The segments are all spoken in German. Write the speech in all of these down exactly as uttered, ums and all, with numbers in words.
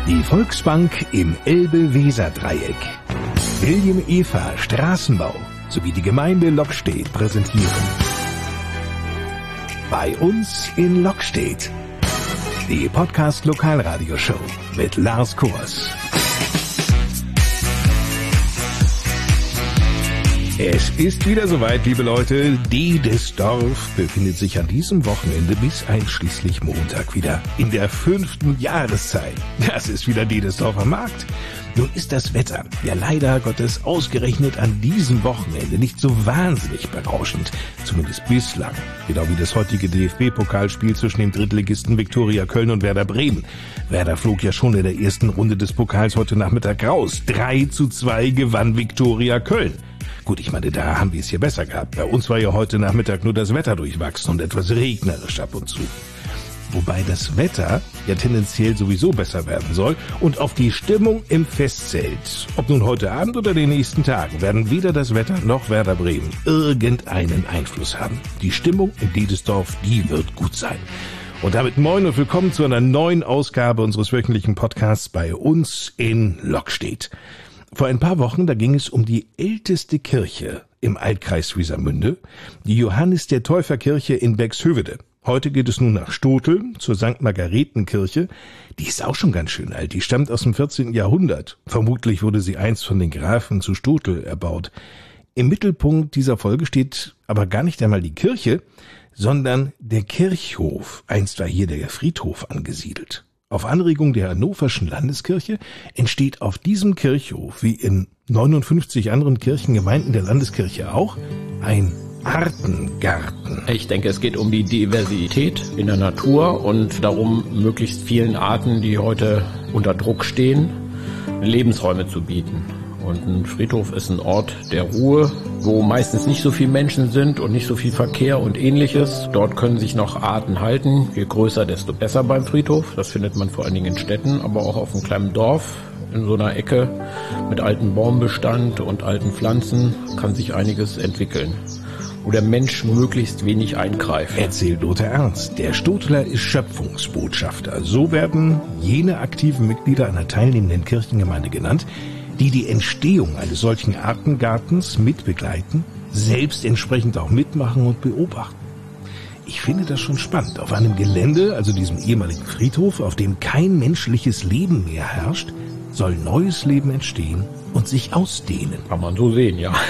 Die Volksbank im Elbe-Weser-Dreieck, William Eva Straßenbau sowie die Gemeinde Lockstedt präsentieren Bei uns in Lockstedt, die Podcast-Lokalradioshow mit Lars Kors. Es ist wieder soweit, liebe Leute. Dedesdorf befindet sich an diesem Wochenende bis einschließlich Montag wieder in der fünften Jahreszeit. Das ist wieder Dedesdorf am Markt. Nun ist das Wetter ja leider Gottes ausgerechnet an diesem Wochenende nicht so wahnsinnig berauschend, zumindest bislang. Genau wie das heutige D F B-Pokalspiel zwischen dem Drittligisten Viktoria Köln und Werder Bremen. Werder flog ja schon in der ersten Runde des Pokals heute Nachmittag raus. drei zu zwei gewann Viktoria Köln. Gut, ich meine, da haben wir es hier besser gehabt. Bei uns war ja heute Nachmittag nur das Wetter durchwachsen und etwas regnerisch ab und zu. Wobei das Wetter ja tendenziell sowieso besser werden soll und auf die Stimmung im Festzelt, ob nun heute Abend oder den nächsten Tagen, werden weder das Wetter noch Werder Bremen irgendeinen Einfluss haben. Die Stimmung in Dedesdorf, die wird gut sein. Und damit moin und willkommen zu einer neuen Ausgabe unseres wöchentlichen Podcasts bei uns in Lockstedt. Vor ein paar Wochen, da ging es um die älteste Kirche im Altkreis Wiesermünde, die Johannes der Täufer Kirche in Bexhövede. Heute geht es nun nach Stotel zur Sankt Margaretenkirche. Die ist auch schon ganz schön alt, die stammt aus dem vierzehnten Jahrhundert. Vermutlich wurde sie einst von den Grafen zu Stotel erbaut. Im Mittelpunkt dieser Folge steht aber gar nicht einmal die Kirche, sondern der Kirchhof. Einst war hier der Friedhof angesiedelt. Auf Anregung der Hannoverschen Landeskirche entsteht auf diesem Kirchhof, wie in neunundfünfzig anderen Kirchengemeinden der Landeskirche auch, ein Artengarten. Ich denke, es geht um die Diversität in der Natur und darum, möglichst vielen Arten, die heute unter Druck stehen, Lebensräume zu bieten. Und ein Friedhof ist ein Ort der Ruhe, wo meistens nicht so viele Menschen sind und nicht so viel Verkehr und Ähnliches. Dort können sich noch Arten halten. Je größer, desto besser beim Friedhof. Das findet man vor allen Dingen in Städten, aber auch auf einem kleinen Dorf. In so einer Ecke mit altem Baumbestand und alten Pflanzen kann sich einiges entwickeln, wo der Mensch möglichst wenig eingreift. Erzählt Lothar Ernst. Der Stotler ist Schöpfungsbotschafter. So werden jene aktiven Mitglieder einer teilnehmenden Kirchengemeinde genannt, die die Entstehung eines solchen Artengartens mitbegleiten, selbst entsprechend auch mitmachen und beobachten. Ich finde das schon spannend. Auf einem Gelände, also diesem ehemaligen Friedhof, auf dem kein menschliches Leben mehr herrscht, soll neues Leben entstehen und sich ausdehnen. Kann man so sehen, ja.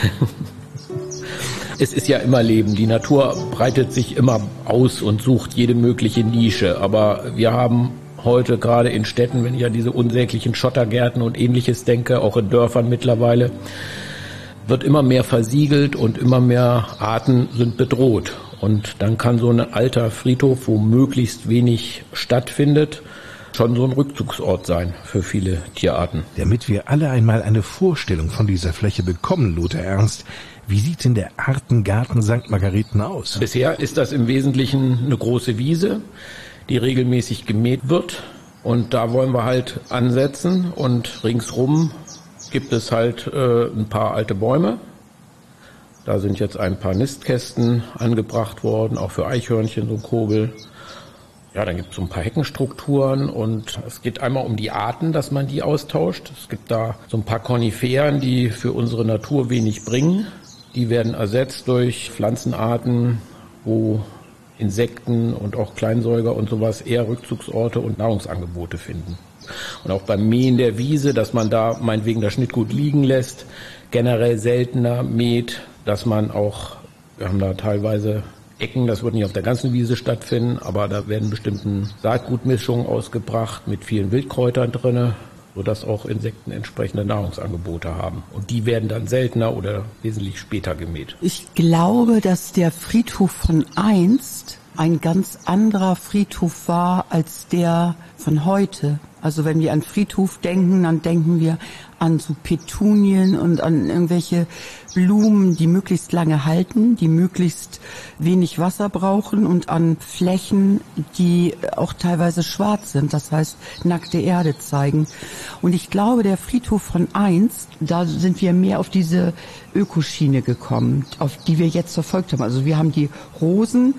Es ist ja immer Leben. Die Natur breitet sich immer aus und sucht jede mögliche Nische. Aber wir haben heute gerade in Städten, wenn ich an diese unsäglichen Schottergärten und Ähnliches denke, auch in Dörfern mittlerweile, wird immer mehr versiegelt und immer mehr Arten sind bedroht. Und dann kann so ein alter Friedhof, wo möglichst wenig stattfindet, schon so ein Rückzugsort sein für viele Tierarten. Damit wir alle einmal eine Vorstellung von dieser Fläche bekommen, Lothar Ernst, wie sieht denn der Artengarten Sankt Margareten aus? Bisher ist das im Wesentlichen eine große Wiese, die regelmäßig gemäht wird. Und da wollen wir halt ansetzen. Und ringsrum gibt es halt äh, ein paar alte Bäume. Da sind jetzt ein paar Nistkästen angebracht worden, auch für Eichhörnchen, so Kobel. Ja, dann gibt es so ein paar Heckenstrukturen und es geht einmal um die Arten, dass man die austauscht. Es gibt da so ein paar Koniferen, die für unsere Natur wenig bringen. Die werden ersetzt durch Pflanzenarten, wo Insekten und auch Kleinsäuger und sowas eher Rückzugsorte und Nahrungsangebote finden. Und auch beim Mähen der Wiese, dass man da meinetwegen das Schnittgut liegen lässt, generell seltener mäht, dass man auch, wir haben da teilweise Ecken, das wird nicht auf der ganzen Wiese stattfinden, aber da werden bestimmte Saatgutmischungen ausgebracht mit vielen Wildkräutern drinne, sodass auch Insekten entsprechende Nahrungsangebote haben. Und die werden dann seltener oder wesentlich später gemäht. Ich glaube, dass der Friedhof von einst ein ganz anderer Friedhof war als der von heute. Also wenn wir an Friedhof denken, dann denken wir an so Petunien und an irgendwelche Blumen, die möglichst lange halten, die möglichst wenig Wasser brauchen und an Flächen, die auch teilweise schwarz sind, das heißt nackte Erde zeigen. Und ich glaube, der Friedhof von einst, da sind wir mehr auf diese Ökoschiene gekommen, auf die wir jetzt verfolgt haben. Also wir haben die Rosen,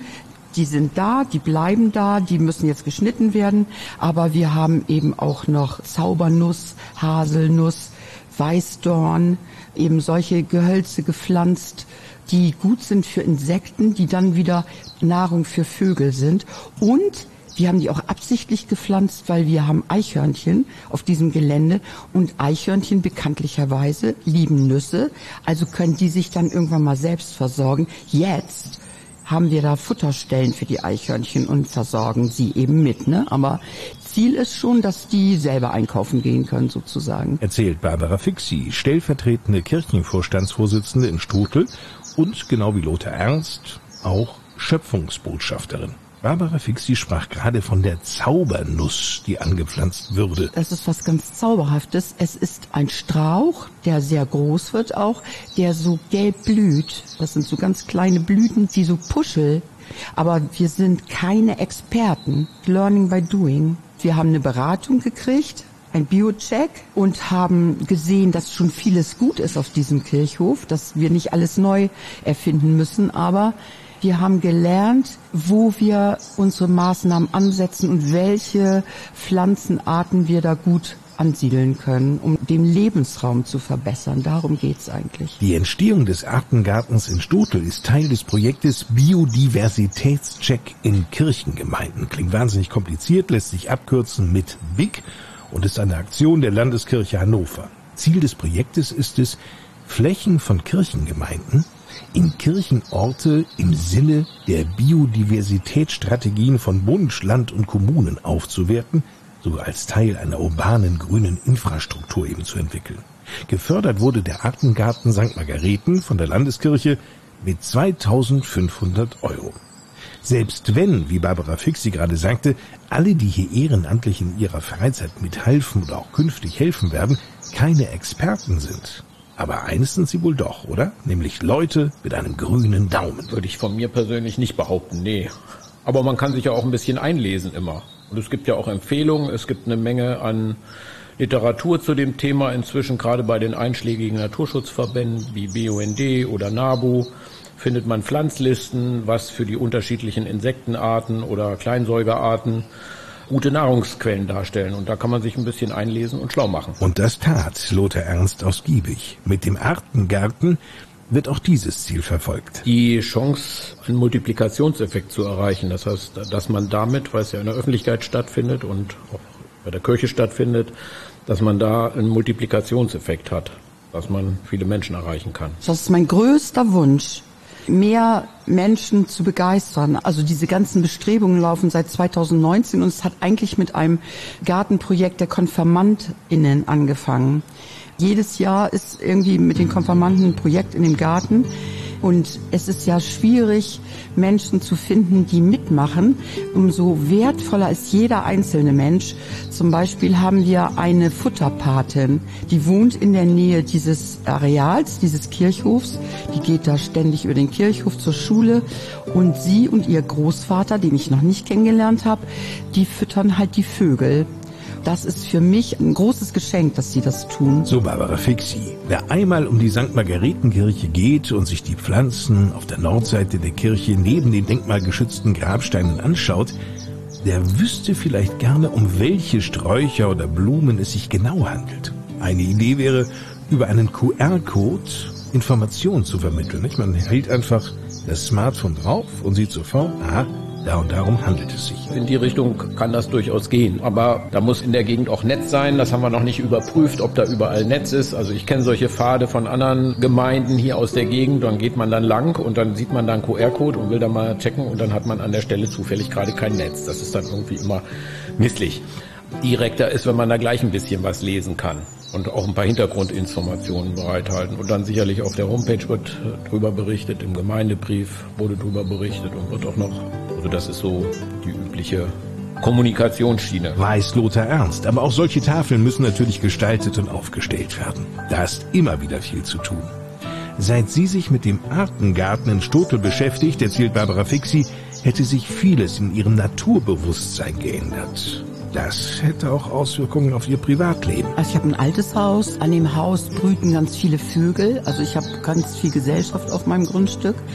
Die sind da, die bleiben da, die müssen jetzt geschnitten werden. Aber wir haben eben auch noch Zaubernuss, Haselnuss, Weißdorn, eben solche Gehölze gepflanzt, die gut sind für Insekten, die dann wieder Nahrung für Vögel sind. Und wir haben die auch absichtlich gepflanzt, weil wir haben Eichhörnchen auf diesem Gelände und Eichhörnchen bekanntlicherweise lieben Nüsse, also können die sich dann irgendwann mal selbst versorgen. Jetzt haben wir da Futterstellen für die Eichhörnchen und versorgen sie eben mit, ne? Aber Ziel ist schon, dass die selber einkaufen gehen können, sozusagen. Erzählt Barbara Fixi, stellvertretende Kirchenvorstandsvorsitzende in Struthel und, genau wie Lothar Ernst, auch Schöpfungsbotschafterin. Barbara Fixi sprach gerade von der Zaubernuss, die angepflanzt würde. Das ist was ganz Zauberhaftes. Es ist ein Strauch, der sehr groß wird auch, der so gelb blüht. Das sind so ganz kleine Blüten, wie so Puschel. Aber wir sind keine Experten. Learning by doing. Wir haben eine Beratung gekriegt, ein Bio-Check und haben gesehen, dass schon vieles gut ist auf diesem Kirchhof, dass wir nicht alles neu erfinden müssen, aber wir haben gelernt, wo wir unsere Maßnahmen ansetzen und welche Pflanzenarten wir da gut ansiedeln können, um den Lebensraum zu verbessern. Darum geht's eigentlich. Die Entstehung des Artengartens in Struthel ist Teil des Projektes Biodiversitätscheck in Kirchengemeinden. Klingt wahnsinnig kompliziert, lässt sich abkürzen mit B I C und ist eine Aktion der Landeskirche Hannover. Ziel des Projektes ist es, Flächen von Kirchengemeinden in Kirchenorte im Sinne der Biodiversitätsstrategien von Bund, Land und Kommunen aufzuwerten, sogar als Teil einer urbanen grünen Infrastruktur eben zu entwickeln. Gefördert wurde der Artengarten Sankt Margareten von der Landeskirche mit zweitausendfünfhundert Euro. Selbst wenn, wie Barbara Fixi gerade sagte, alle, die hier ehrenamtlich in ihrer Freizeit mithelfen oder auch künftig helfen werden, keine Experten sind. Aber eines sind sie wohl doch, oder? Nämlich Leute mit einem grünen Daumen. Würde ich von mir persönlich nicht behaupten, nee. Aber man kann sich ja auch ein bisschen einlesen immer. Und es gibt ja auch Empfehlungen, es gibt eine Menge an Literatur zu dem Thema inzwischen, gerade bei den einschlägigen Naturschutzverbänden wie B U N D oder NABU findet man Pflanzlisten, was für die unterschiedlichen Insektenarten oder Kleinsäugerarten gute Nahrungsquellen darstellen. Und da kann man sich ein bisschen einlesen und schlau machen. Und das tat Lothar Ernst ausgiebig. Mit dem Artengarten wird auch dieses Ziel verfolgt. Die Chance, einen Multiplikationseffekt zu erreichen. Das heißt, dass man damit, weil es ja in der Öffentlichkeit stattfindet und auch bei der Kirche stattfindet, dass man da einen Multiplikationseffekt hat, dass man viele Menschen erreichen kann. Das ist mein größter Wunsch, mehr Menschen zu begeistern. Also diese ganzen Bestrebungen laufen seit zweitausendneunzehn und es hat eigentlich mit einem Gartenprojekt der KonfirmandInnen angefangen. Jedes Jahr ist irgendwie mit den Konfirmanden ein Projekt in dem Garten und es ist ja schwierig, Menschen zu finden, die mitmachen. Umso wertvoller ist jeder einzelne Mensch. Zum Beispiel haben wir eine Futterpatin, die wohnt in der Nähe dieses Areals, dieses Kirchhofs. Die geht da ständig über den Kirchhof zur Schule und sie und ihr Großvater, den ich noch nicht kennengelernt habe, die füttern halt die Vögel. Das ist für mich ein großes Geschenk, dass sie das tun. So Barbara Fixi. Wer einmal um die Sankt Margaretenkirche geht und sich die Pflanzen auf der Nordseite der Kirche neben den denkmalgeschützten Grabsteinen anschaut, der wüsste vielleicht gerne, um welche Sträucher oder Blumen es sich genau handelt. Eine Idee wäre, über einen Q R-Code Informationen zu vermitteln. Nicht? Man hält einfach das Smartphone drauf und sieht sofort, aha, da und darum handelt es sich. In die Richtung kann das durchaus gehen. Aber da muss in der Gegend auch Netz sein. Das haben wir noch nicht überprüft, ob da überall Netz ist. Also ich kenne solche Pfade von anderen Gemeinden hier aus der Gegend. Dann geht man dann lang und dann sieht man da einen Q R-Code und will da mal checken. Und dann hat man an der Stelle zufällig gerade kein Netz. Das ist dann irgendwie immer misslich. Direkter ist, wenn man da gleich ein bisschen was lesen kann. Und auch ein paar Hintergrundinformationen bereithalten. Und dann sicherlich auf der Homepage wird drüber berichtet, im Gemeindebrief wurde drüber berichtet und wird auch noch, also das ist so die übliche Kommunikationsschiene. Weiß Lothar Ernst, aber auch solche Tafeln müssen natürlich gestaltet und aufgestellt werden. Da ist immer wieder viel zu tun. Seit sie sich mit dem Artengarten in Struthel beschäftigt, erzählt Barbara Fixi, hätte sich vieles in ihrem Naturbewusstsein geändert. Das hätte auch Auswirkungen auf ihr Privatleben. Also ich habe ein altes Haus, an dem Haus brüten ganz viele Vögel. Also ich habe ganz viel Gesellschaft auf meinem Grundstück.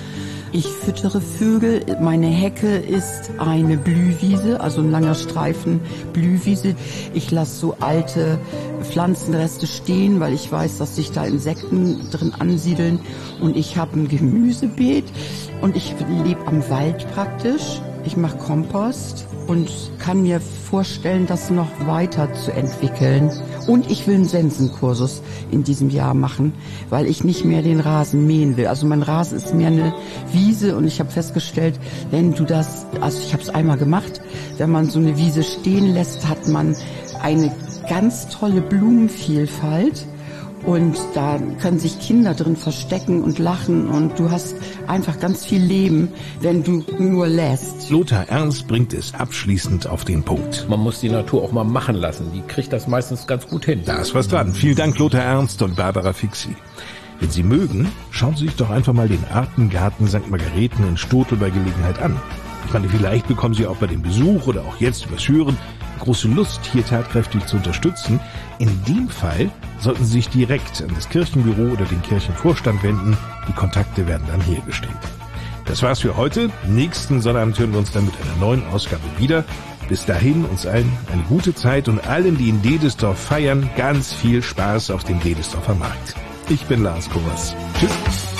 Ich füttere Vögel. Meine Hecke ist eine Blühwiese, also ein langer Streifen Blühwiese. Ich lasse so alte Pflanzenreste stehen, weil ich weiß, dass sich da Insekten drin ansiedeln. Und ich habe ein Gemüsebeet und ich lebe am Wald praktisch. Ich mache Kompost und kann mir vorstellen, das noch weiter zu entwickeln. Und ich will einen Sensenkursus in diesem Jahr machen, weil ich nicht mehr den Rasen mähen will. Also mein Rasen ist mehr eine Wiese und ich habe festgestellt, wenn du das, also ich habe es einmal gemacht, wenn man so eine Wiese stehen lässt, hat man eine ganz tolle Blumenvielfalt. Und da können sich Kinder drin verstecken und lachen und du hast einfach ganz viel Leben, wenn du nur lässt. Lothar Ernst bringt es abschließend auf den Punkt. Man muss die Natur auch mal machen lassen. Die kriegt das meistens ganz gut hin. Da ist was dran. Vielen Dank, Lothar Ernst und Barbara Fixi. Wenn Sie mögen, schauen Sie sich doch einfach mal den Artengarten Sankt Margarethen in Stotel bei Gelegenheit an. Ich meine, vielleicht bekommen Sie auch bei dem Besuch oder auch jetzt übers Hören große Lust, hier tatkräftig zu unterstützen. In dem Fall sollten Sie sich direkt an das Kirchenbüro oder den Kirchenvorstand wenden. Die Kontakte werden dann hergestellt. Das war's für heute. Nächsten Sonnabend hören wir uns dann mit einer neuen Ausgabe wieder. Bis dahin uns allen eine gute Zeit und allen, die in Dedesdorf feiern, ganz viel Spaß auf dem Dedesdorfer Markt. Ich bin Lars Kovers. Tschüss.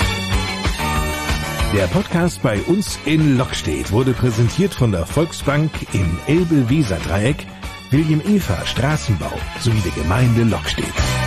Der Podcast bei uns in Lockstedt wurde präsentiert von der Volksbank im Elbe-Weser-Dreieck, William Efer Straßenbau sowie der Gemeinde Lockstedt.